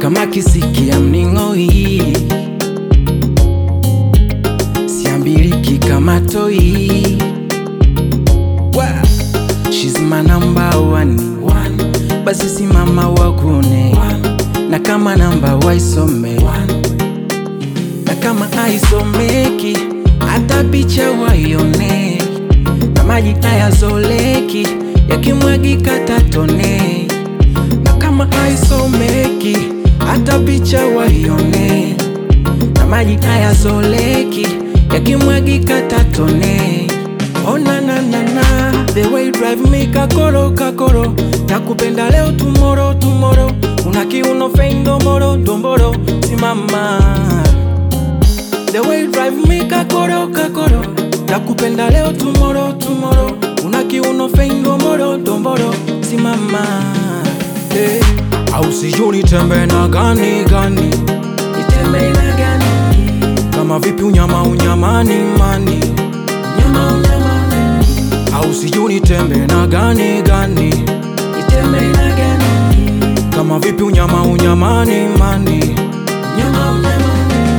kama kisikia mningoi, siambiriki kama toi. She's my number one. Basi simama wakune, na kama namba waisome, na kama haisomeki hata picha waione, na maji hayazoleki yakimwagika tatone. Na kama haisomeki hata picha waione, na maji hayazoleki yakimwagika tatone. Oh na na na na, the way you drive me kakoro kakoro, nakupenda leo tomorrow tomorrow, una kiuno fendo moro domboro simama. The way you drive me kakoro kakoro, nakupenda leo tomorrow tomorrow, una kiuno fendo moro domboro simama. Au sijui nitembe na gani gani, nitembe na gani, kama vipi unyama unyamani mani, unyama unyamani. Au sijui nitembe na gani gani, nitembe na gani, kama vipi unyama unyamani mani, unyama unyamani.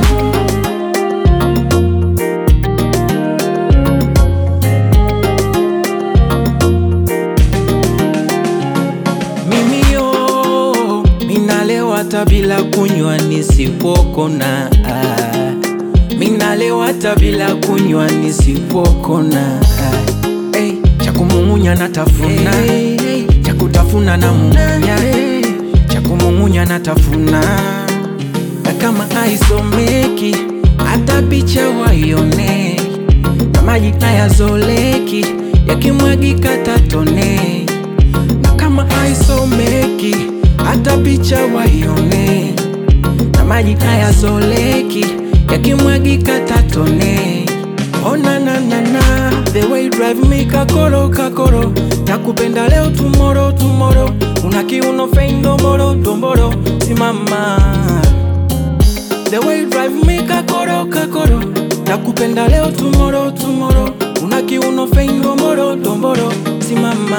Hata bila kunywa nisipokona, minalewa hata bila kunywa nisipokona. Cha kumung'unya natafuna, cha kutafuna na mung'unya, cha kumung'unya natafuna. Na kama haisomeki hata picha waione, na maji hayazoleki yakimwagika tatone. Na kama haisomeki hata picha waione, na maji hayazoleki yakimwagika tatone. Oh na na na na, the way you drive me kakoro kakoro, nakupenda leo tomorrow tomorrow, una kiuno fendo moro domboro simama. The way you drive me kakoro kakoro, nakupenda leo tomorrow tomorrow, una kiuno fendo moro domboro simama.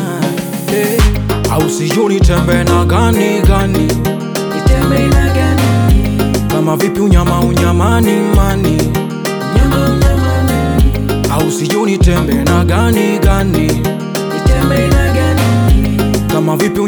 Au sijui nitembe na gani gani, nitembe na gani, kama vipi unyama unyamani mani, unyama unyamani. Au sijui nitembe na gani gani, nitembe na gani, kama vipi